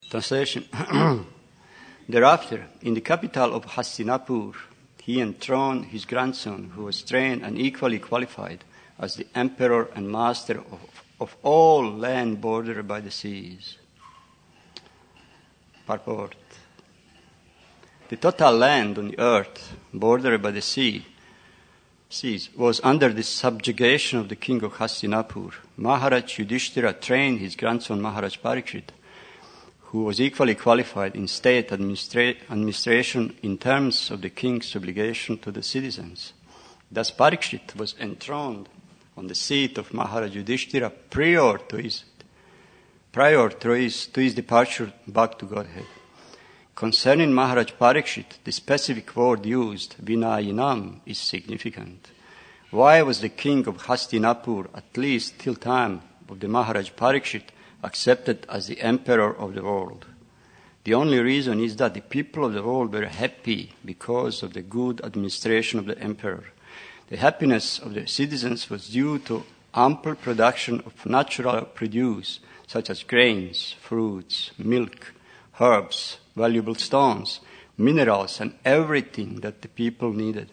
Translation. Thereafter, in the capital of Hastinapur, he enthroned his grandson, who was trained and equally qualified as the emperor and master of all land bordered by the seas. Purport. The total land on the earth bordered by the seas was under the subjugation of the king of Hastinapur. Maharaj Yudhishthira trained his grandson Maharaj Parikshit, who was equally qualified in state administration in terms of the king's obligation to the citizens. Thus Parikshit was enthroned on the seat of Maharaj Yudhishthira prior to his departure back to Godhead. Concerning Maharaj Parikshit, the specific word used, Vinayinam, is significant. Why was the king of Hastinapur, at least till time of the Maharaj Parikshit, accepted as the emperor of the world? The only reason is that the people of the world were happy because of the good administration of the emperor. The happiness of the citizens was due to ample production of natural produce, such as grains, fruits, milk, herbs, valuable stones, minerals, and everything that the people needed.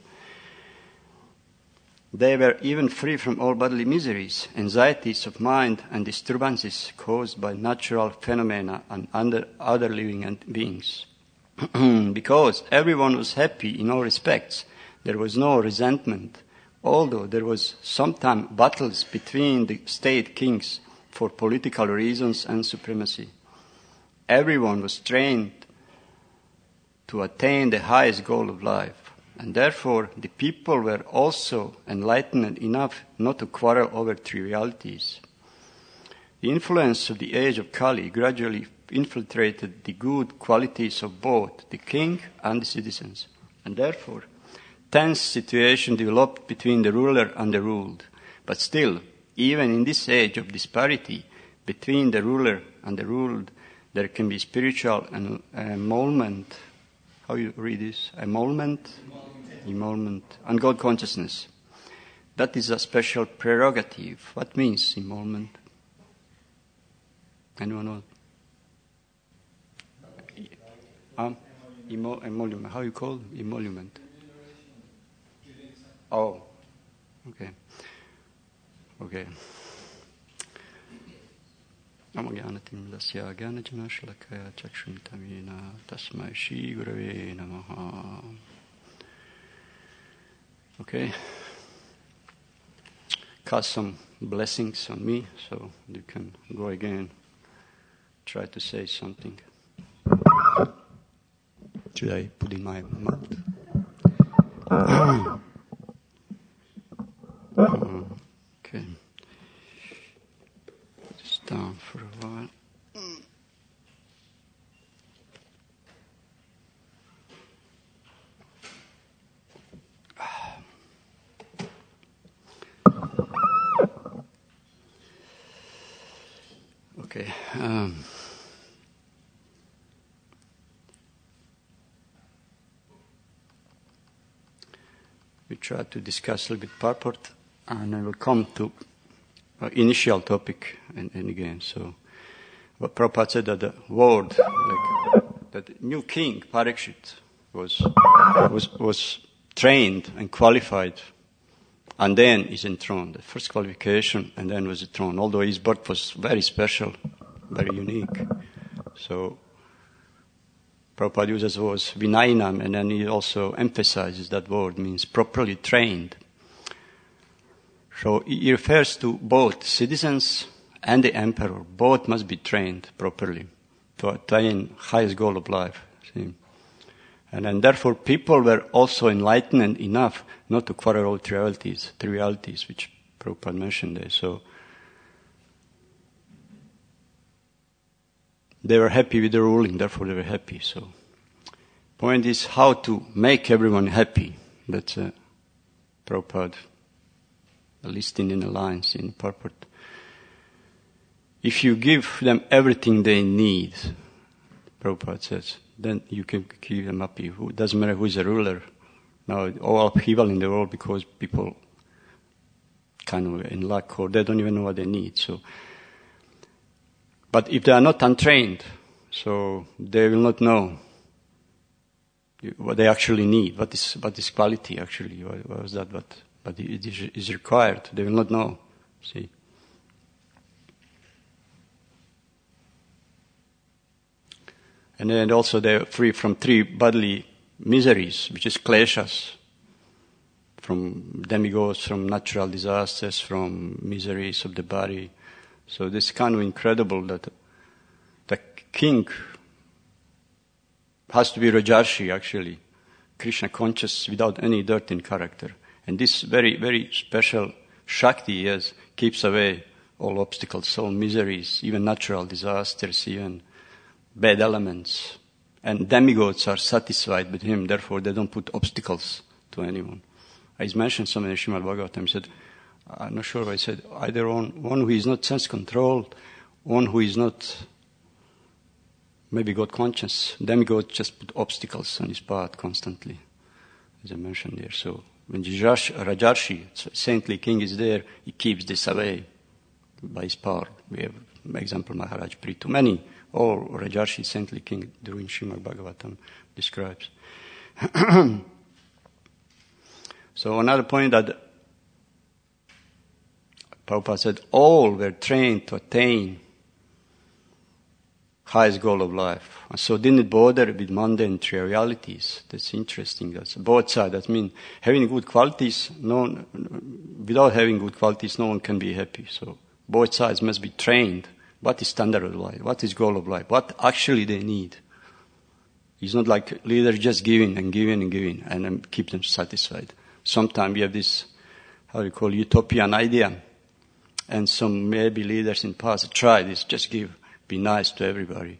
They were even free from all bodily miseries, anxieties of mind, and disturbances caused by natural phenomena and other living beings. Because everyone was happy in all respects, there was no resentment, although there was sometimes battles between the state kings for political reasons and supremacy. Everyone was trained to attain the highest goal of life. And therefore, the people were also enlightened enough not to quarrel over trivialities. The influence of the age of Kali gradually infiltrated the good qualities of both the king and the citizens. And therefore, tense situation developed between the ruler and the ruled. But still, even in this age of disparity between the ruler and the ruled, there can be spiritual emolument. How you read this? Emolument, and God consciousness. That is a special prerogative. What means emolument? Anyone know? Emolument. How you call it? Emolument? Oh, okay. Namo-gyanatimdasya gyanajanashalakaya chakshuntamina tasmai shri gurave namaha. Okay. Cast some blessings on me so you can go again. Try to say something. Should I put in my mouth? Okay. Just down for a while. Okay. We try to discuss a little bit purport, and I will come to initial topic and again. So, what Prabhupada said that the word, that the new king Parikshit was trained and qualified, and then is enthroned. The first qualification, and then was enthroned. Although his birth was very special, very unique. So, Prabhupada uses was Vinayinam, and then he also emphasizes that word means properly trained. So it refers to both citizens and the emperor. Both must be trained properly to attain highest goal of life. See? And then therefore people were also enlightened enough not to quarrel all trivialities, which Prabhupada mentioned there. So they were happy with the ruling, therefore they were happy. So point is how to make everyone happy. That's Prabhupada listing in the lines in purport. If you give them everything they need, Prabhupada says, then you can keep them happy. It doesn't matter who is the ruler. Now, all upheaval in the world because people kind of in luck or they don't even know what they need. So, but if they are not untrained, So they will not know what they actually need, what is quality actually, what is that, but it is required. They will not know, see. And then also they are free from 3 bodily miseries, which is kleshas, from demigods, from natural disasters, from miseries of the body. So this is kind of incredible that the king has to be Rajarshi actually, Krishna conscious without any dirt in character. And this very, very special Shakti yes, keeps away all obstacles, all miseries, even natural disasters, even bad elements. And demigods are satisfied with him, therefore they don't put obstacles to anyone. I mentioned something in Srimad Bhagavatam, I said, I'm not sure if I said, either one who is not sense-controlled, one who is not maybe God conscious, demigod just put obstacles on his path constantly, as I mentioned here. So when Rajarshi, saintly king, is there, he keeps this away by his power. We have example Maharaj Prithu. Many, all Rajarshi, saintly king, during Srimad Bhagavatam describes. So another point that Prabhupada said, all were trained to attain highest goal of life. And so didn't bother with mundane trivialities. That's interesting. That's both sides. That means having good qualities, without having good qualities, no one can be happy. So both sides must be trained. What is standard of life? What is goal of life? What actually they need? It's not like leaders just giving and giving and giving and keep them satisfied. Sometimes we have this, utopian idea. And some maybe leaders in past try this, just give, be nice to everybody,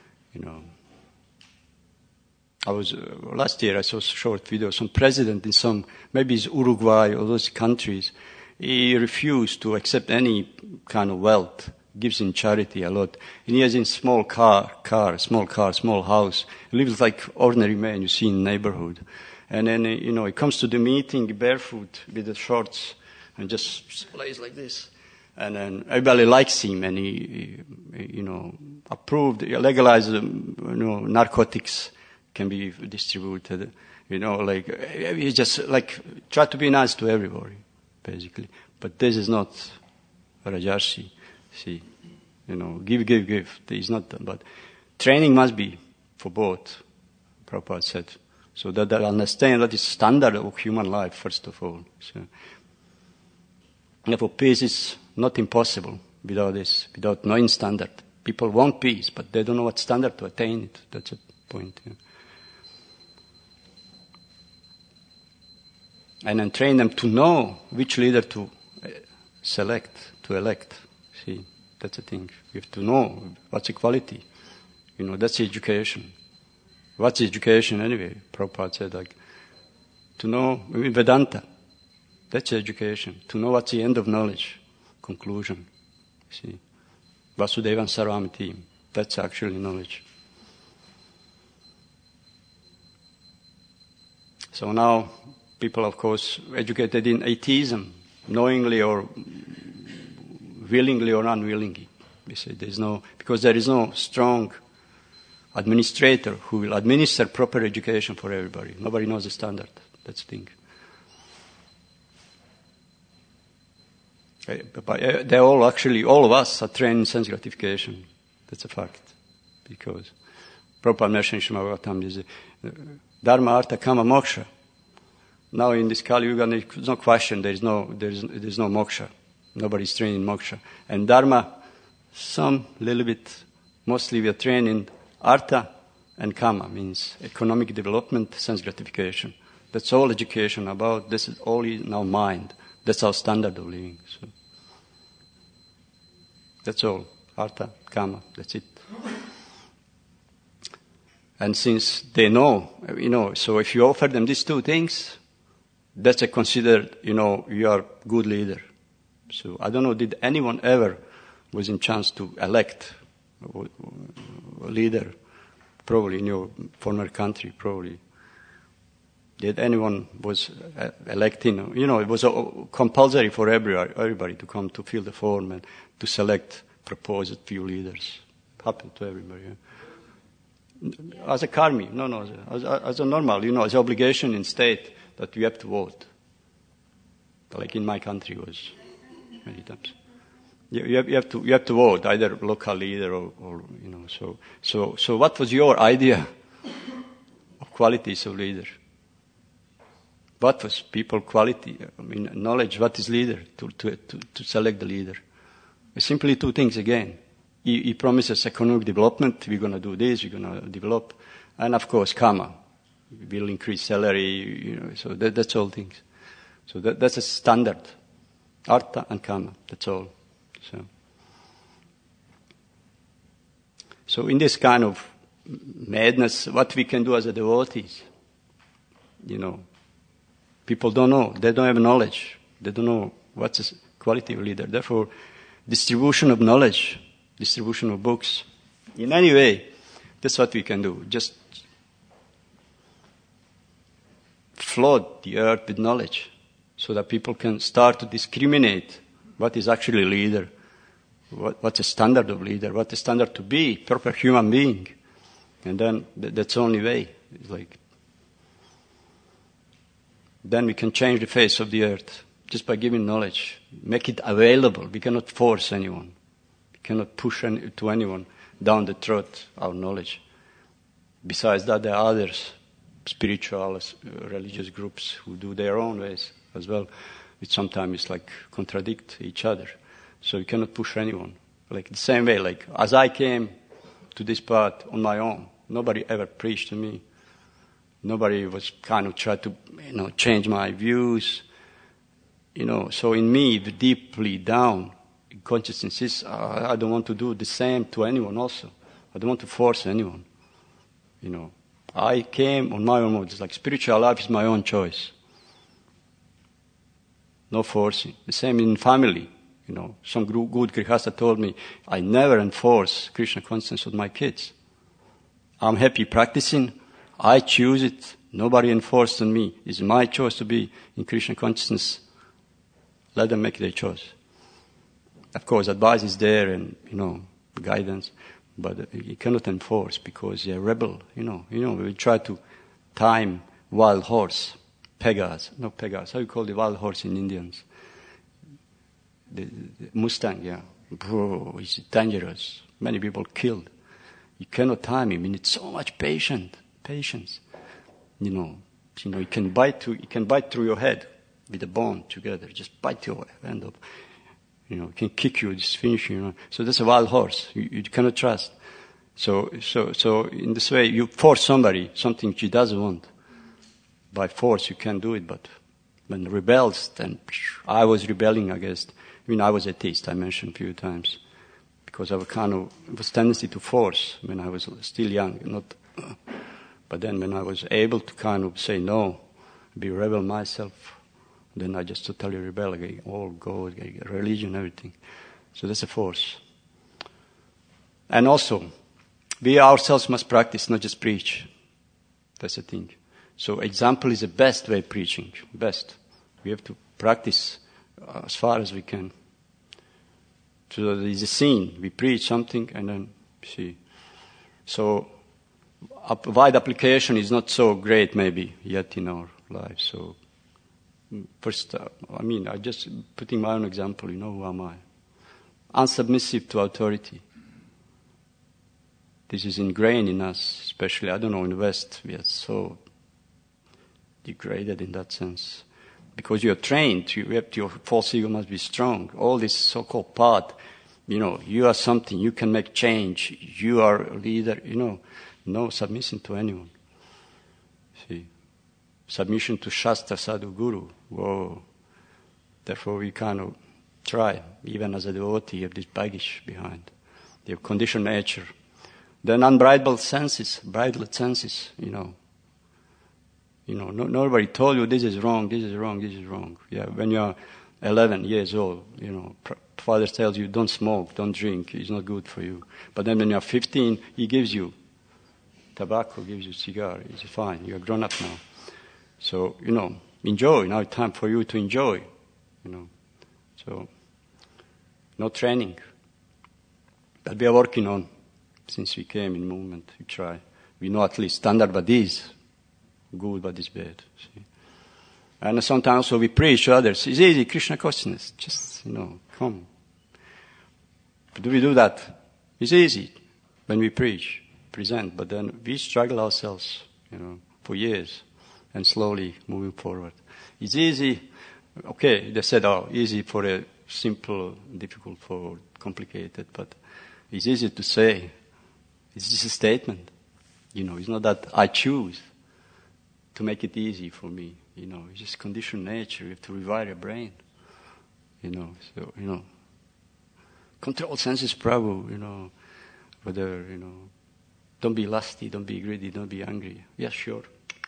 last year I saw a short video, some president in maybe it's Uruguay or those countries, he refused to accept any kind of wealth, gives in charity a lot. And he has in small small house, he lives like ordinary man you see in the neighborhood. And then, he comes to the meeting barefoot with the shorts and just plays like this. And then everybody likes him, and he approved, legalized, narcotics can be distributed, he just try to be nice to everybody, basically. But this is not Rajarshi, see, give. It's not, but training must be for both, Prabhupada said. So that they understand what is standard of human life, first of all. So, therefore, peace is not impossible without this, without knowing standard. People want peace, but they don't know what standard to attain it. That's a point. Yeah. And then train them to know which leader to elect. See, that's the thing. You have to know what's the quality. That's the education. What's education anyway? Prabhupada said, to know Vedanta. That's education. To know what's the end of knowledge, conclusion. See, Vasudevan Sarvamiti. That's actually knowledge. So now, people, of course, educated in atheism, knowingly or willingly or unwillingly. We say because there is no strong administrator who will administer proper education for everybody. Nobody knows the standard. That's the thing. But they all of us are trained in sense gratification. That's a fact. Because Prabhupada mentioned in Srimad Bhagavatam is Dharma, Artha, Kama, Moksha. Now in this Kali Yuga, there's no question, there's no moksha. Nobody's trained in moksha. And Dharma, little bit, mostly we are trained in Artha and Kama, means economic development, sense gratification. That's all education about. This is all in our mind. That's our standard of living. So that's all. Artha, Kama, that's it. And since they know, so if you offer them these two things, that's considered, you are a good leader. So I don't know, did anyone ever was in chance to elect a leader, probably in your former country, probably. Did anyone was electing? It was compulsory for everybody to come to fill the form and to select proposed few leaders. Happened to everybody. Yeah. As a karmi, as a normal, as an obligation in state that you have to vote. Like in my country was many times. You have to vote, either local leader or So what was your idea of qualities of leader? What was people quality? Knowledge. What is leader? To select the leader. Simply two things again. He promises economic development. We're going to do this. We're going to develop, and of course, karma. We'll increase salary. So that's all things. So that's a standard. Artha and karma. That's all. So in this kind of madness, what we can do as a devotees, people don't know. They don't have knowledge. They don't know what's the quality of leader. Therefore, distribution of knowledge, distribution of books, in any way, that's what we can do. Just flood the earth with knowledge so that people can start to discriminate what is actually leader, what's the standard of leader, what's the standard to be proper human being. And then that's the only way. Then we can change the face of the earth just by giving knowledge. Make it available. We cannot force anyone. We cannot push to anyone down the throat our knowledge. Besides that, there are others, spiritual, religious groups who do their own ways as well, which sometimes contradict each other. So we cannot push anyone. Like the same way, like as I came to this path on my own, nobody ever preached to me. Nobody was kind of trying to, change my views. So in me, deeply down, consciousness is, I don't want to do the same to anyone also. I don't want to force anyone. I came on my own mode. It's like spiritual life is my own choice. No forcing. The same in family. Some good Grihastha told me, I never enforce Krishna consciousness with my kids. I'm happy practicing. I choose it. Nobody enforced on me. It's my choice to be in Krishna consciousness. Let them make their choice. Of course, advice is there and, guidance. But you cannot enforce because you're a rebel. We try to time wild horse. Pegas. Not Pegas. How you call the wild horse in Indians? The Mustang, yeah. Bro, it's dangerous. Many people killed. You cannot time him. You need so much patience. You can bite through your head with a bone together. Just bite your hand up. It can kick you, just finish you. So that's a wild horse. You cannot trust. So in this way, you force somebody something she doesn't want. By force, you can do it. But when rebels, then I was rebelling against. I was atheist. I mentioned a few times because I was tendency to force when I was still young. But then when I was able to say no, be rebel myself, then I just totally rebel against all God, religion, everything. So that's a force. And also, we ourselves must practice, not just preach. That's the thing. So example is the best way of preaching. Best. We have to practice as far as we can. So there is a scene. We preach something and then see. So wide application is not so great maybe yet in our lives. So first, I just putting my own example, who am I? Unsubmissive to authority. This is ingrained in us, especially, in the West, we are so degraded in that sense. Because you are trained, your false ego must be strong. All this so-called path, you are something, you can make change, you are a leader, no submission to anyone. See, submission to Shastra, Sadhu, Guru. Whoa. Therefore we try, even as a devotee, you have this baggage behind. You have conditioned nature. Then unbridled senses, nobody told you this is wrong, this is wrong, this is wrong. Yeah, when you are 11 years old, father tells you don't smoke, don't drink, it's not good for you. But then when you are 15, he gives you tobacco, gives you cigar, it's fine, you are grown up now. So, enjoy, now it's time for you to enjoy, So, no training. But we are working on, since we came in movement, we try. We know at least standard what is good, what is bad. See? And sometimes also we preach to others. It's easy, Krishna consciousness. Just, come. But do we do that? It's easy when we preach, present, but then we struggle ourselves, for years and slowly moving forward. It's easy. Okay, they said, easy for a simple, difficult for complicated, but it's easy to say. It's just a statement. It's not that I choose to make it easy for me. It's just conditioned nature. You have to rewire your brain. Control senses, Prabhu, whether, don't be lusty, don't be greedy, don't be angry. Yeah, sure.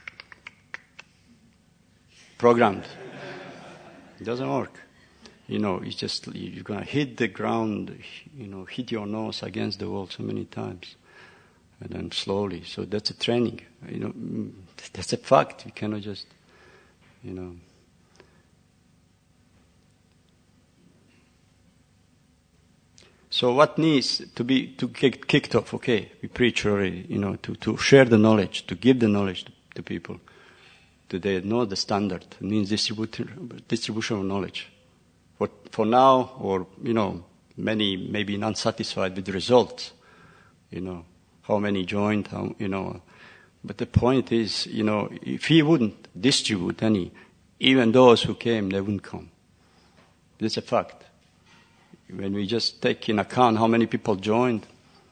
Programmed. It doesn't work. It's just, you're going to hit the ground, hit your nose against the wall so many times. And then slowly. So that's a training. That's a fact. You cannot just, So what needs to get kicked off? Okay, we preach already, to share the knowledge, to give the knowledge to people. Do they know the standard? It means distribution of knowledge. For now, or, many may be unsatisfied with the results, how many joined, But the point is, if he wouldn't distribute any, even those who came, they wouldn't come. That's a fact. When we just take in account how many people joined,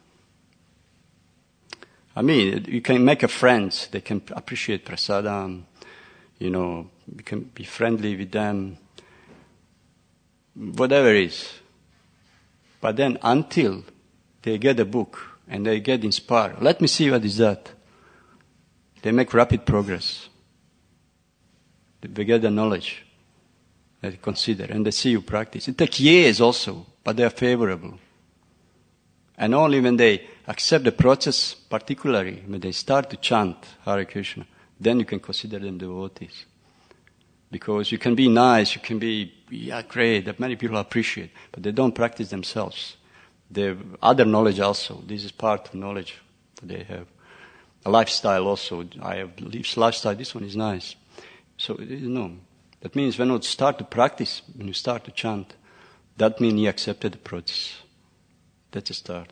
you can make a friends. They can appreciate prasadam. You can be friendly with them. Whatever it is. But then until they get a book and they get inspired, let me see what is that. They make rapid progress. They get the knowledge. They consider and they see you practice. It takes years also, but they are favorable. And only when they accept the process, particularly when they start to chant Hare Krishna, then you can consider them devotees. Because you can be nice, you can be, great, that many people appreciate, but they don't practice themselves. They have other knowledge also. This is part of knowledge that they have. A lifestyle also. I have lived lifestyle, this one is nice. So, that means when you start to practice, when you start to chant, that means you accepted the process. That's a start.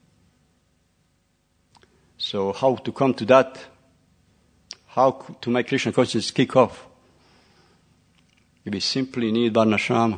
So how to come to that? How to make Krishna consciousness kick off? We simply need Varnashrama.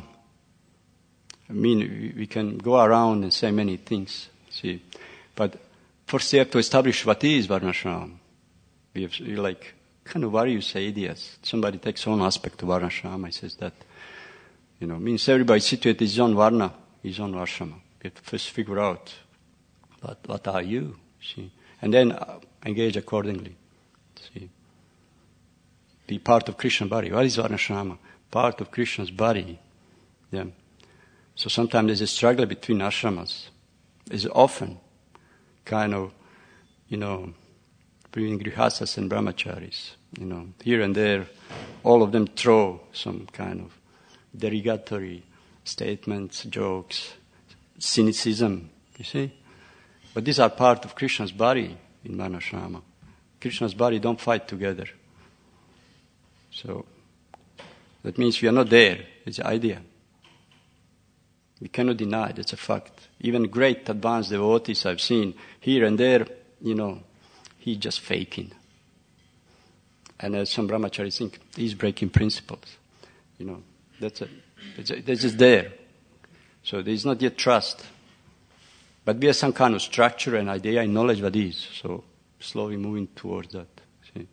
We can go around and say many things, see. But first you have to establish what is Varnashrama. You're kind of various ideas. Somebody takes one aspect of Varnashrama, he says that, means everybody situated his own Varna, his own Ashrama. You have to first figure out what are you, see. And then engage accordingly, see. Be part of Krishna's body. What is Varnashrama? Part of Krishna's body. Yeah. So sometimes there's a struggle between ashramas. There's often kind of, between grihastas and brahmacharis. Here and there, all of them throw some kind of derogatory statements, jokes, cynicism, you see. But these are part of Krishna's body in Varnashrama. Krishna's body don't fight together. So, that means we are not there. It's an idea. We cannot deny it. It's a fact. Even great advanced devotees I've seen here and there, he's just faking. And as some brahmacharis think, he's breaking principles. That's it. It's just there. So there is not yet trust. But we have some kind of structure and idea and knowledge what is. So slowly moving towards that. See?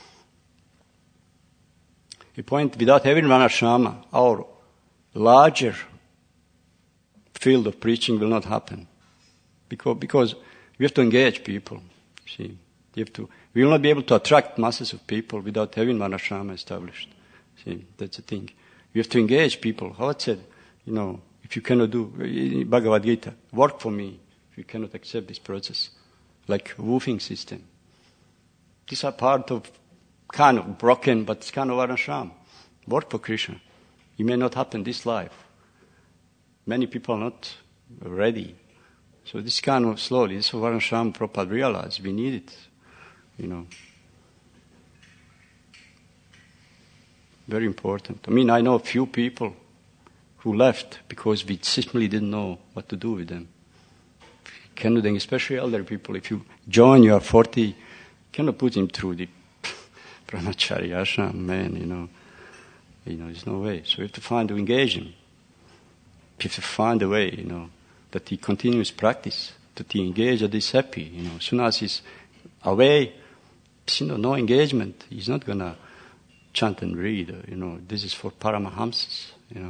The point, without having Varnashrama, our larger field of preaching will not happen. Because we have to engage people. See? We will not be able to attract masses of people without having Varnashrama established. See? That's the thing. You have to engage people. How it said, if you cannot do, Bhagavad Gita, work for me if you cannot accept this process. Like a woofing system. These are part of kind of broken, but it's kind of Varnashrama. Work for Krishna. It may not happen this life. Many people are not ready. So this kind of slowly, this is what Varnashrama Prabhupada realized. We need it. Very important. I mean, I know a few people who left because we simply didn't know what to do with them. Cannot, especially elder people, if you join, you are 40, cannot put him through the brahmachari ashram, man, there's no way. So you have to find to engage him. You have to find a way, that he continues practice, that he engages, that he's happy, As soon as he's away, no engagement, he's not going to chant and read, This is for Paramahamsas,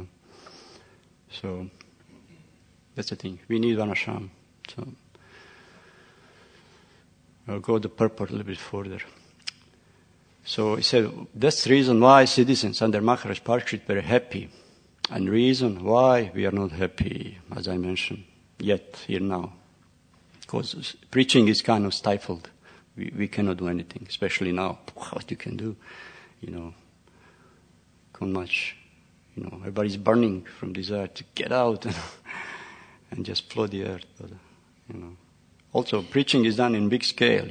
So, that's the thing. We need one ashram. So, I'll go the purport a little bit further. So he said, that's the reason why citizens under Maharaj Parikshit were happy. And reason why we are not happy, as I mentioned, yet, here now. Because preaching is kind of stifled. We cannot do anything, especially now. What you can do, Not much. Everybody's burning from desire to get out and just flood the earth. But, Also, preaching is done in big scale,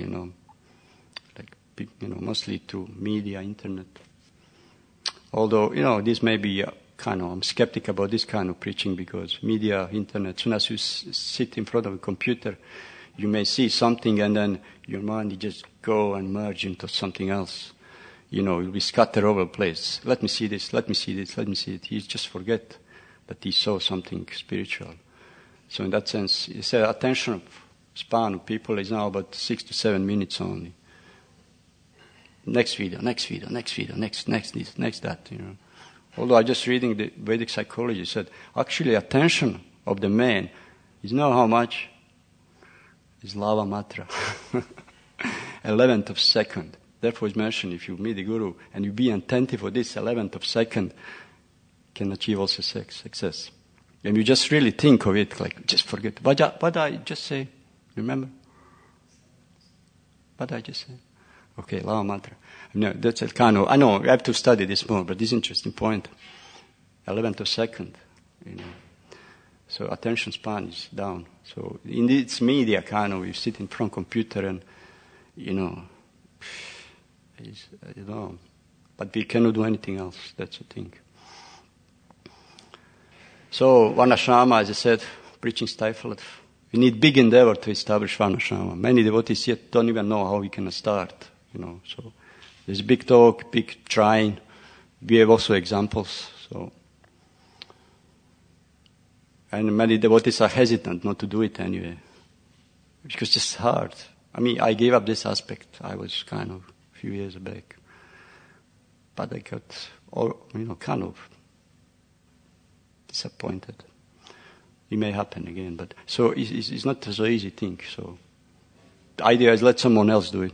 mostly through media, internet. Although, this may be I'm skeptic about this kind of preaching because media, internet, as soon as you sit in front of a computer, you may see something and then your mind, you just go and merge into something else. You'll be scattered over the place. Let me see this, let me see this, let me see it. You just forget that he saw something spiritual. So in that sense, it's an attention span of people is now about 6 to 7 minutes only. Next video, next that, Although I just reading the Vedic psychology said, actually attention of the man is know how much? Is lava matra. 11th of second. Therefore it's mentioned if you meet the Guru and you be attentive for this 11th of second, can achieve also success. And you just really think of it, just forget. What I just say? Remember? What I just said? Okay, lava matra. No, that's a kind of, I know, I have to study this more, but this interesting point. 11th of second, So attention span is down. So in this media you sit in front of computer and, but we cannot do anything else. That's the thing. So one ashrama, as I said, preaching stifled. We need big endeavor to establish one ashrama. Many devotees yet don't even know how we can start, So there's big talk, big trying. We have also examples. So, and many devotees are hesitant not to do it anyway, because it's hard. I mean, I gave up this aspect. I was kind of a few years back, but I got kind of disappointed. It may happen again, but so it's not so easy thing. So the idea is let someone else do it,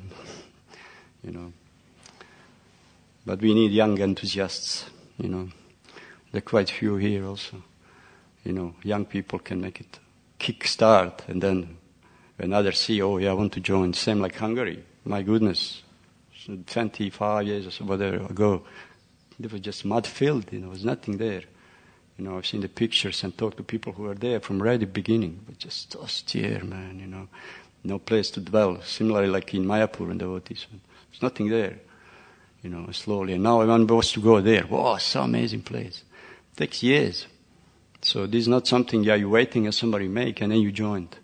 But we need young enthusiasts, There are quite few here also. Young people can make it kick start, and then when others see, I want to join. Same like Hungary. My goodness, 25 years or so, whatever ago, it was just mud filled. There was nothing there. I've seen the pictures and talked to people who were there from right at the beginning, but just austere, man. No place to dwell. Similarly, like in Mayapur and devotees, there's nothing there. Slowly. And now everyone wants to go there. Wow, so amazing place. It takes years. So this is not something you're waiting as somebody make and then you joined.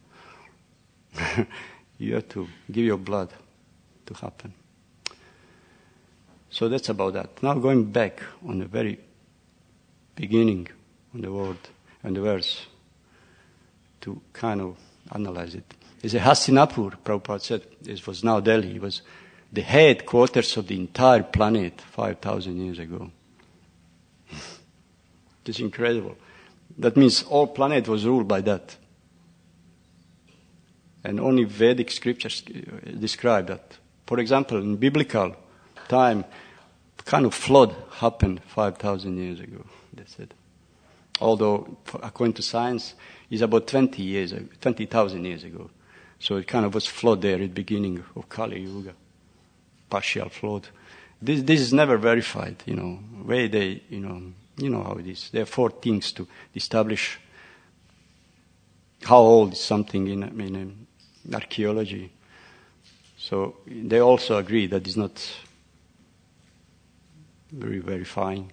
You have to give your blood to happen. So that's about that. Now going back on the very beginning on the word and the verse to kind of analyze it. It's a Hastinapur, Prabhupada said. It was now Delhi. It was the headquarters of the entire planet 5,000 years ago. It's incredible. That means all planet was ruled by that. And only Vedic scriptures describe that. For example, in biblical time, kind of flood happened 5,000 years ago. That's it. Although, according to science, it's about 20,000 years ago. So it kind of was flood there at the beginning of Kali Yuga. Partial flood. This is never verified, Where they, how it is. There are 4 things to establish how old is something in archaeology. So they also agree that it's not very verifying.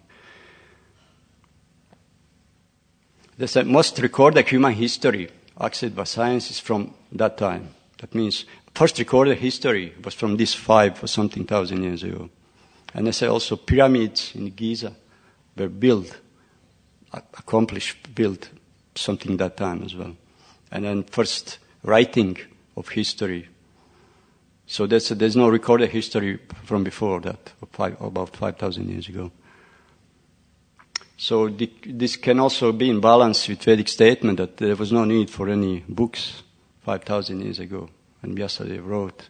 They said most recorded human history accepted by science is from that time. That means first recorded history was from this 5 or something thousand years ago. And they say also pyramids in Giza were built, built something that time as well. And then first writing of history. So there's no recorded history from before that, about 5,000 years ago. So this can also be in balance with Vedic statement that there was no need for any books 5,000 years ago when Vyasadeva wrote.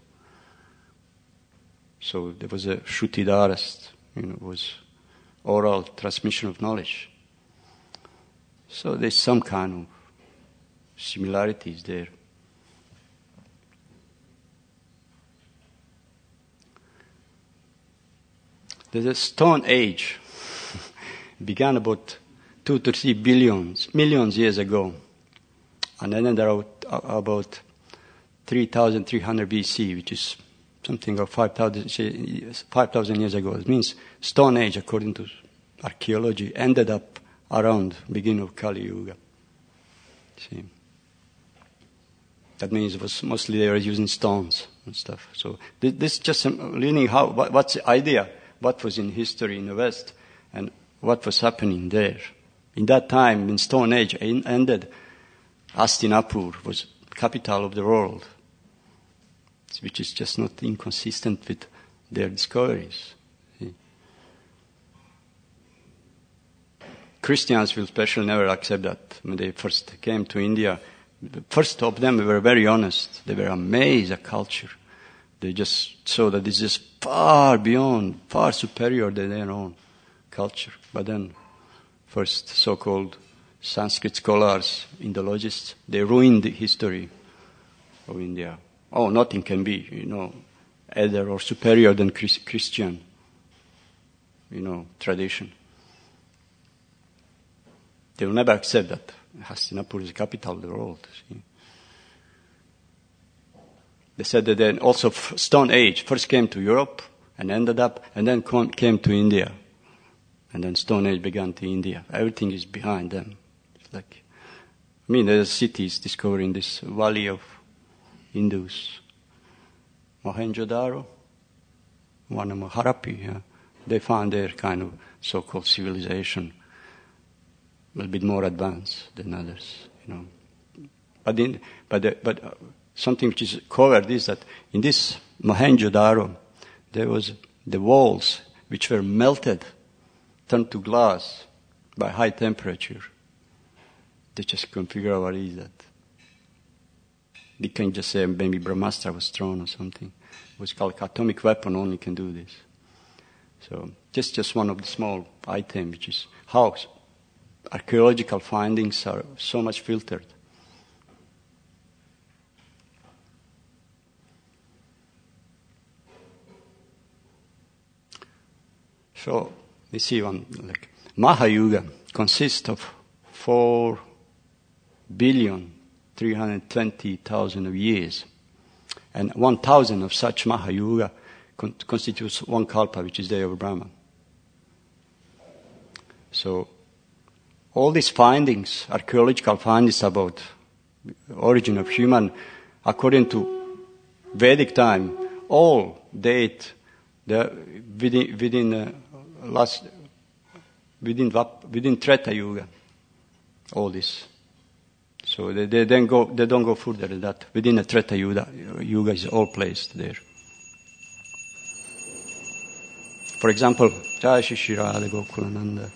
So there was a Shrutidaras, was oral transmission of knowledge. So there's some kind of similarities there. There's a Stone Age. Began about 2 to 3 millions years ago, and then there are about 3,300 BC, which is something of 5,000 years ago. It means Stone Age, according to archaeology, ended up around beginning of Kali Yuga. See, that means it was mostly they were using stones and stuff. So this is just learning what's the idea, what was in history in the West, and what was happening there. In that time, when Stone Age ended, Hastinapur was capital of the world, which is just not inconsistent with their discoveries. See? Christians will especially never accept that. When they first came to India, the first of them were very honest. They were amazed at culture. They just saw that this is far beyond, far superior than their own culture. But then, first so-called Sanskrit scholars, Indologists, they ruined the history of India. Oh, nothing can be, either or superior than Christian, tradition. They will never accept that Hastinapur is the capital of the world. See? They said that then also Stone Age first came to Europe and ended up, and then came to India. And then Stone Age began to India. Everything is behind them. It's there's cities discovering this valley of Indus. Mohenjo-daro, one of Harappi, yeah. They found their kind of so-called civilization a little bit more advanced than others, But something which is covered is that in this Mohenjo-daro, there was the walls which were melted, turned to glass by high temperature. They just couldn't figure out what is that. They can't just say maybe Brahmastra was thrown or something. It was called atomic weapon only can do this. So just one of the small items, which is how archaeological findings are so much filtered. So we see Mahayuga consists of 4,320,000 of years. And 1,000 of such Mahayuga constitutes one kalpa, which is the day of Brahma. So all these findings, archaeological findings about origin of human, according to Vedic time, all date within Treta Yuga. All this. So they don't go further than that. Within the Treta Yuga is all placed there. For example, Jai Shri Radha Gokulananda.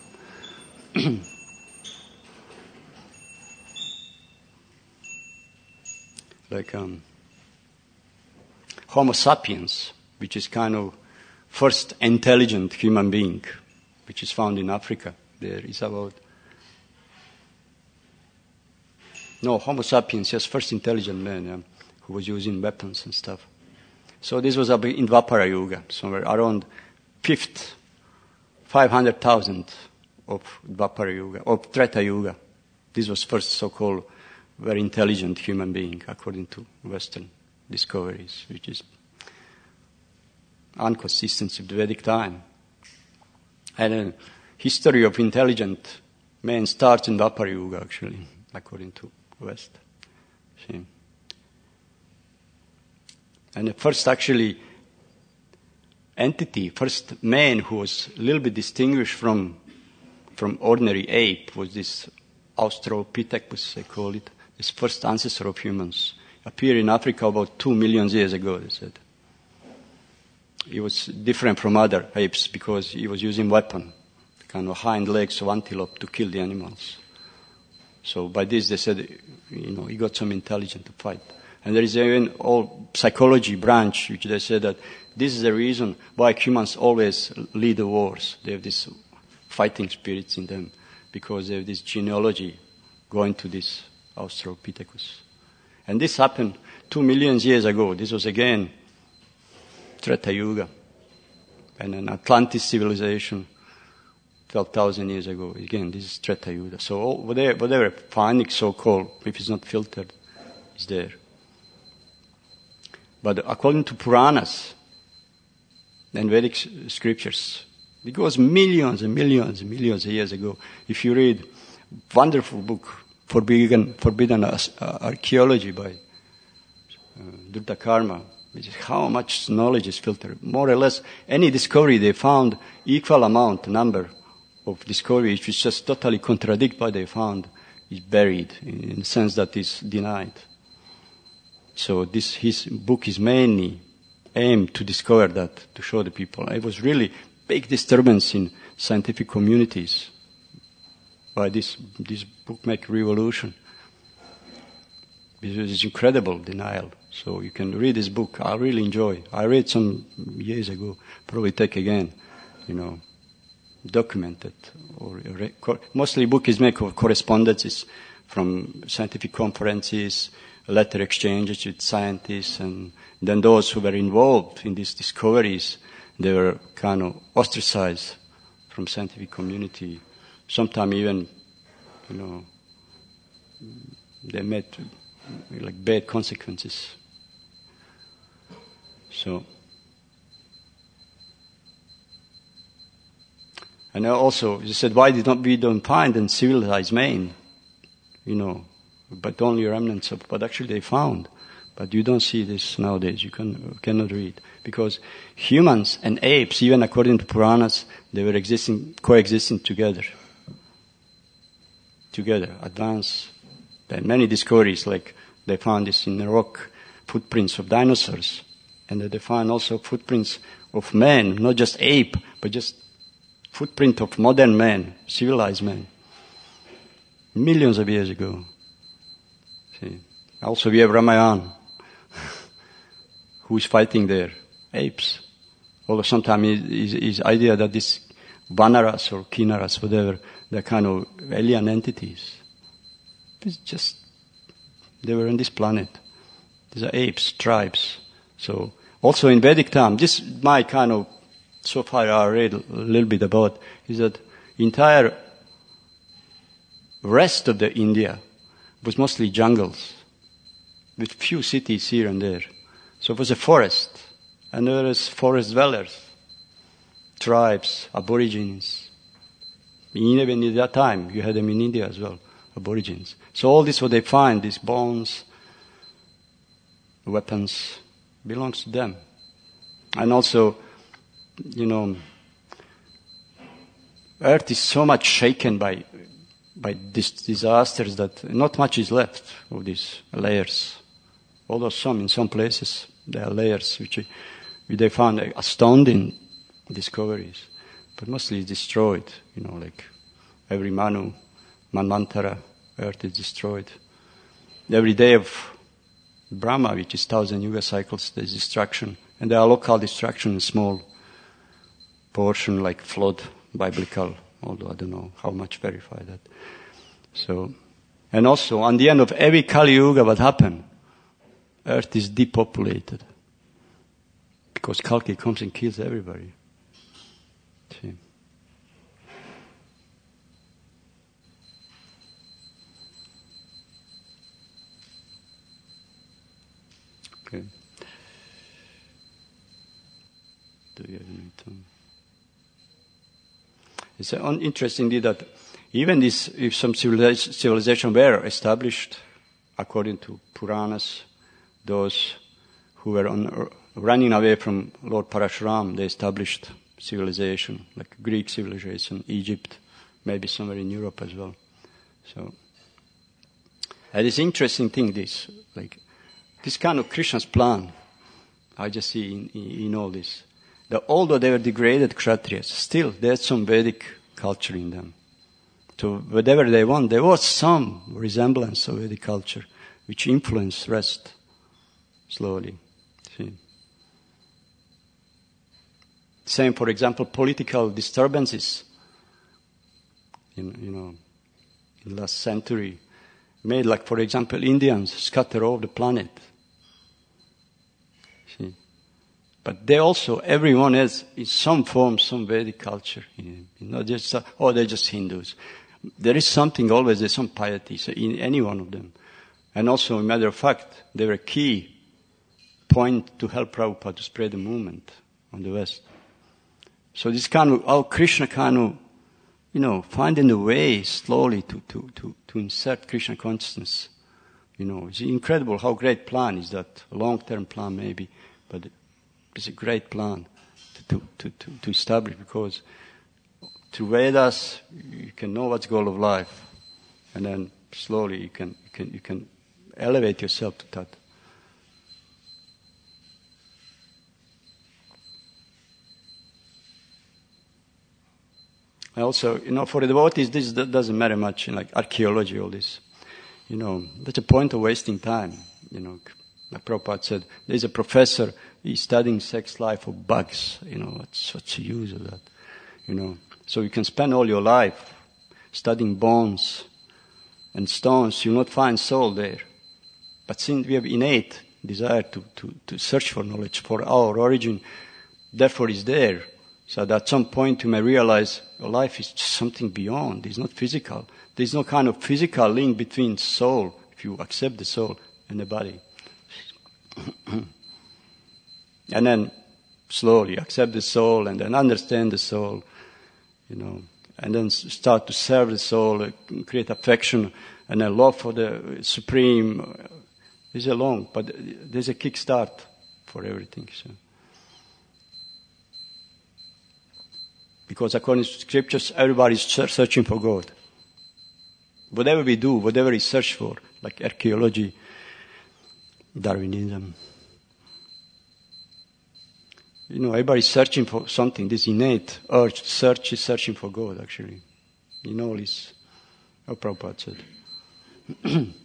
Homo sapiens, which is kind of first intelligent human being, which is found in Africa. There is about Homo sapiens, yes, first intelligent man who was using weapons and stuff. So this was in Dvapara Yuga, somewhere around 500,000 of Dvapara Yuga, of Treta Yuga. This was first so-called very intelligent human being, according to Western discoveries, which is inconsistency of the Vedic time. And a history of intelligent men starts in Dwapara Yuga, actually, according to West. See? And the first actually entity, first man who was a little bit distinguished from ordinary ape was this Australopithecus, they call it, this first ancestor of humans. Appeared in Africa about 2 million years ago, they said. He was different from other apes because he was using weapon, kind of hind legs of antelope to kill the animals. So by this they said, he got some intelligence to fight. And there is even all psychology branch which they said that this is the reason why humans always lead the wars. They have this fighting spirits in them because they have this genealogy going to this Australopithecus. And this happened 2 million years ago. This was again Treta Yuga and an Atlantis civilization 12,000 years ago. Again, this is Treta Yuga. So whatever finding, so-called, if it's not filtered, is there. But according to Puranas and Vedic scriptures, it goes millions and millions and millions of years ago. If you read wonderful book, Forbidden Archaeology by Dhruta Karma, which is how much knowledge is filtered. More or less, any discovery they found equal number of discoveries which just totally contradict what they found is buried in the sense that it's denied. So his book is mainly aimed to discover that, to show the people. It was really big disturbance in scientific communities by this book make revolution. It's incredible denial. So you can read this book. I really enjoy. I read some years ago. Probably take again, documented. Mostly book is made of correspondences from scientific conferences, letter exchanges with scientists, and then those who were involved in these discoveries, they were kind of ostracized from scientific community. Sometimes even, they met like bad consequences. So, and also, you said, why we don't find in civilized man, but only remnants of what actually they found. But you don't see this nowadays. You cannot read. Because humans and apes, even according to Puranas, they were coexisting together. Advanced. There are many discoveries, like they found this in the rock, footprints of dinosaurs. And they found also footprints of man, not just ape, but just footprint of modern man, civilized man. Millions of years ago. See. Also we have Ramayana. Who is fighting there? Apes. Although sometimes his idea that these Vanaras or Kinnaras, whatever, they're kind of alien entities. It's just, they were on this planet. These are apes, tribes. So, also in Vedic time, this my kind of, so far I read a little bit about, is that entire rest of the India was mostly jungles, with few cities here and there. So it was a forest, and there was forest dwellers, tribes, aborigines. Even in that time, you had them in India as well, aborigines. So all this, what they find, these bones, weapons, belongs to them. And also, Earth is so much shaken by these disasters that not much is left of these layers. Although in some places, there are layers which they found astounding discoveries. But mostly it's destroyed, like every Manvantara, Earth is destroyed. Every day of Brahma, which is 1,000 yuga cycles, there's destruction. And there are local destruction in small portion, like flood, biblical, although I don't know how much verify that. So, and also, on the end of every Kali Yuga, what happened? Earth is depopulated. Because Kalki comes and kills everybody. See? Okay. Do you have any time? It's interesting that even this, if some civilization were established according to Puranas, those who were running away from Lord Parashuram, they established civilization, like Greek civilization, Egypt, maybe somewhere in Europe as well. So, and it's interesting thing, this kind of Krishna's plan, I just see in all this. That although they were degraded Kshatriyas, still there's some Vedic culture in them. So whatever they want, there was some resemblance of Vedic culture, which influenced rest slowly. See? Same, for example, political disturbances. In last century, made, like, for example, Indians scatter over the planet. See? But they also, everyone has, in some form, some Vedic culture. Not just, they're just Hindus. There is something always, there's some piety in any one of them. And also, a matter of fact, they were a key point to help Prabhupada to spread the movement on the West. So this kind of, how Krishna kind of, finding a way slowly to insert Krishna consciousness. It's incredible how great plan is that. A long-term plan maybe, but it's a great plan to establish, because through Vedas you can know what's the goal of life, and then slowly you can elevate yourself to that. Also, for the devotees, this doesn't matter much, like archaeology, all this. That's a point of wasting time. Like Prabhupada said, there's a professor, he's studying sex life of bugs. What's the use of that? So you can spend all your life studying bones and stones, you'll not find soul there. But since we have innate desire to search for knowledge, for our origin, therefore is there. So that at some point you may realize your life is just something beyond. It's not physical. There's no kind of physical link between soul, if you accept the soul, and the body. And then slowly accept the soul and then understand the soul, and then start to serve the soul, create affection and a love for the Supreme. It's a long, but there's a kickstart for everything. So. Because according to scriptures, everybody is searching for God. Whatever we do, whatever we search for, like archaeology, Darwinism, everybody's searching for something. This innate urge to search is searching for God, actually. This, how Prabhupada said.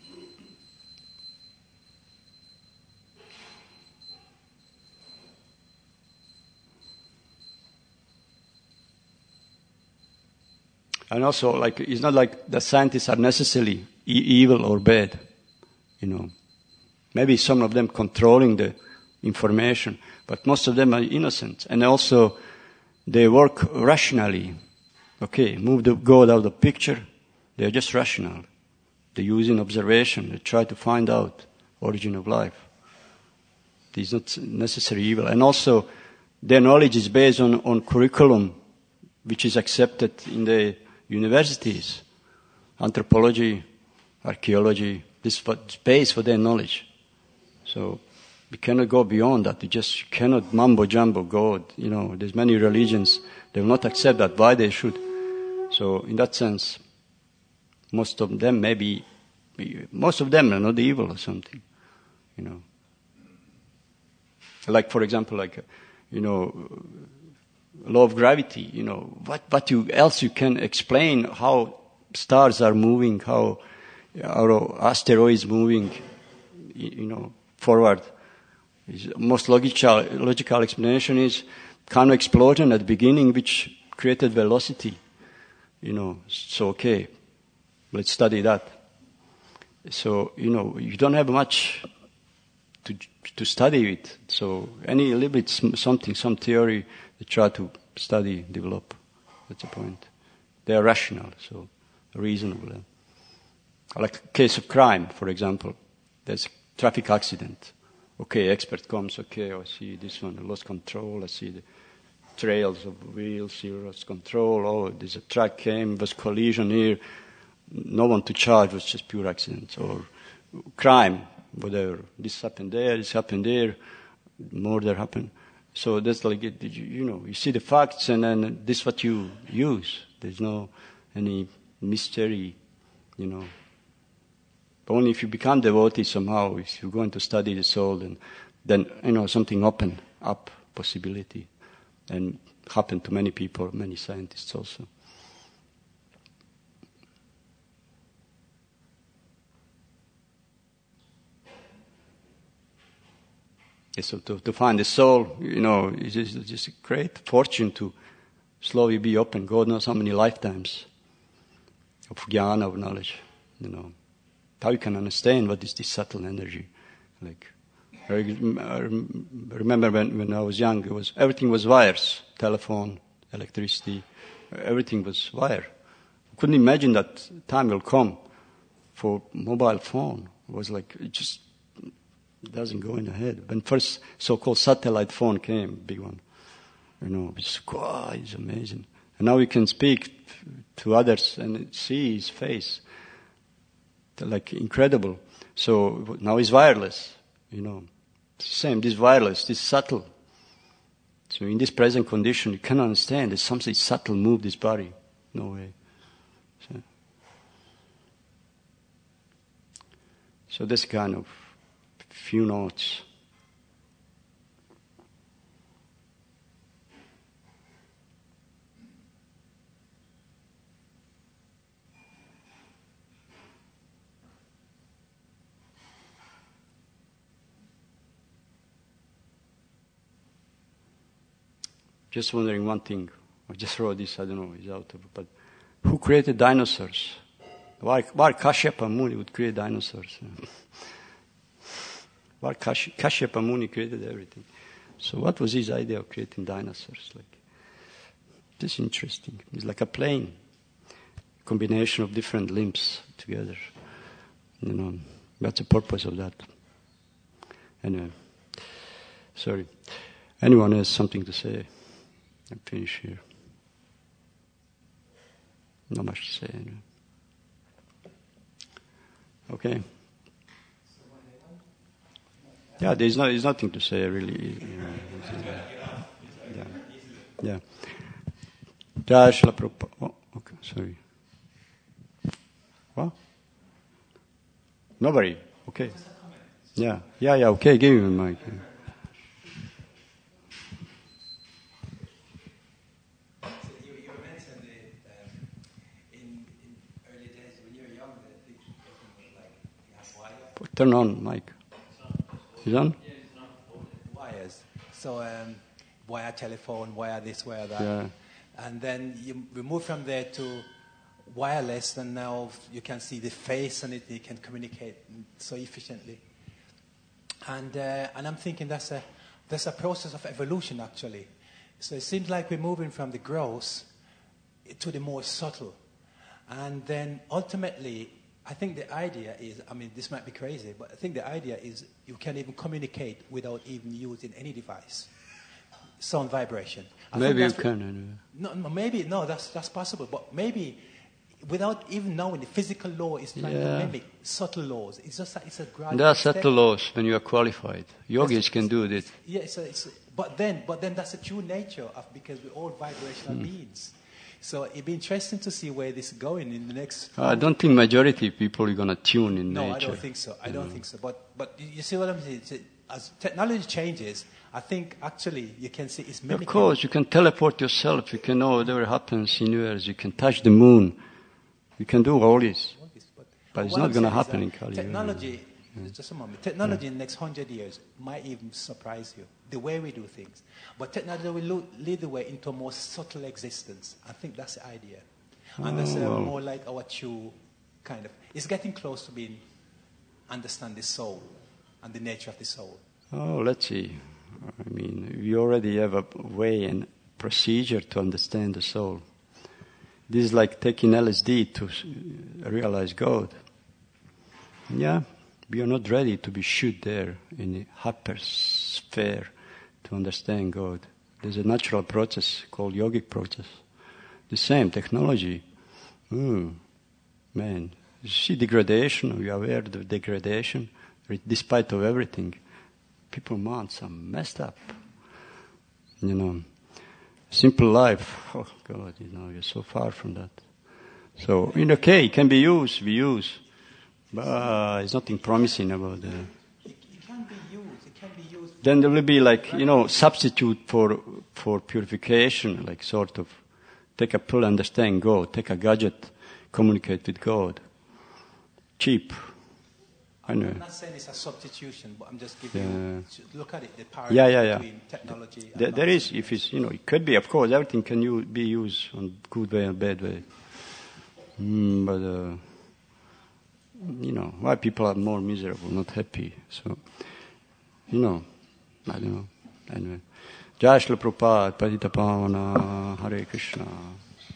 And also, it's not like the scientists are necessarily evil or bad, Maybe some of them controlling the information, but most of them are innocent. And also, they work rationally. Okay, move the God out of the picture. They're just rational. They use in observation. They try to find out origin of life. It's not necessarily evil. And also, their knowledge is based on curriculum, which is accepted in the universities. Anthropology, archaeology, this is base for their knowledge. So we cannot go beyond that. You just cannot mumbo-jumbo God. There's many religions. They will not accept that. Why they should? So in that sense, most of them are not evil or something. Like, for example, law of gravity. What else you can explain how stars are moving, how our asteroids moving, forward. Most logical explanation is kind of explosion at the beginning which created velocity. So okay, let's study that. So, you don't have much to study it. So any little bit something, some theory, they try to study, develop. That's the point. They are rational, so reasonable. Like case of crime, for example. There's a traffic accident. Okay, expert comes, okay, I see this one, I lost control, I see trails of wheels, you lost control, oh, there's a truck came, was collision here, no one to charge, it was just pure accident, or crime, whatever, this happened there, murder happened. So that's like, you see the facts and then this is what you use. There's no any mystery, Only if you become devotee somehow, if you're going to study the soul, then something open up, possibility, and happened to many people, many scientists also. Yeah, so to find the soul, is just a great fortune to slowly be open. God knows how many lifetimes of jnana, of knowledge, How you can understand what is this subtle energy. Like, I remember when I was young, everything was wires, telephone, electricity, everything was wire. I couldn't imagine that time will come for mobile phone. It was like, it just doesn't go in the head. When first so-called satellite phone came, big one, it's amazing. And now we can speak to others and see his face. They're like incredible. So now it's wireless, Same, this wireless, this subtle. So in this present condition, you cannot understand. There's something subtle move this body. No way. So this kind of few notes. Just wondering one thing. I just wrote this, I don't know, it's out of it, but who created dinosaurs? Why Kashyapa Muni would create dinosaurs? Why Kashyapa Muni created everything? So what was his idea of creating dinosaurs? This is interesting. It's like a plane, combination of different limbs together. That's the purpose of that. Anyway, sorry. Anyone has something to say? I'm finished here. Not much to say anyway. Okay. Yeah, there's nothing to say really. Yeah. Jai Srila Prabhupada. Oh, okay, sorry. What? Nobody. Okay. Yeah. Okay, give him a mic. Yeah. Turn on, Mike. Is on? Wires. So wire telephone, wire this, wire that. Yeah. And then we move from there to wireless, and now you can see the face and you can communicate so efficiently. And I'm thinking that's a process of evolution actually. So it seems like we're moving from the gross to the more subtle. And then ultimately, I think the idea is, this might be crazy, but I think the idea is you can even communicate without even using any device. Sound vibration. Maybe you can. No, that's possible, but maybe without even knowing the physical law is trying to mimic subtle laws. It's a gradual. There are subtle laws when you are qualified. Yogis can do this. Yeah, but then that's the true nature of, because we're all vibrational beings. So it'd be interesting to see where this is going in the next. I don't think majority of people are going to tune in nature. No, I don't think so. I don't think so. But you see what I'm saying? As technology changes, I think actually you can see it's mimicking. Of course, you can teleport yourself. You can know whatever happens in yours. You can touch the moon. You can do all this. But it's not going to happen in Kali. Technology, just a moment. Technology in the next 100 years might even surprise you, the way we do things. But technology will lead the way into a more subtle existence. I think that's the idea. And that's more like our true kind of. It's getting close to being understand the soul and the nature of the soul. Oh, let's see. We already have a way and procedure to understand the soul. This is like taking LSD to realize God. Yeah, we are not ready to be shoot there in the hypersphere to understand God. There's a natural process called yogic process. The same technology. Man, you see degradation, you are aware of the degradation, despite of everything. People minds are messed up. Simple life, oh God, you're so far from that. So, okay, it can be used, we use, but there's nothing promising about that. It can be used. Then there will be substitute for purification, like sort of take a pill, understand God, take a gadget, communicate with God. Cheap. I know. I'm not saying it's a substitution, but I'm just giving you, look at it, the parallel between technology and there is, if it's, it could be, of course, everything can be used on good way and bad way. But, why people are more miserable, not happy. So, I don't know. Anyway. Jai Shri Prabhupada, Patita Pavana, Hare Krishna.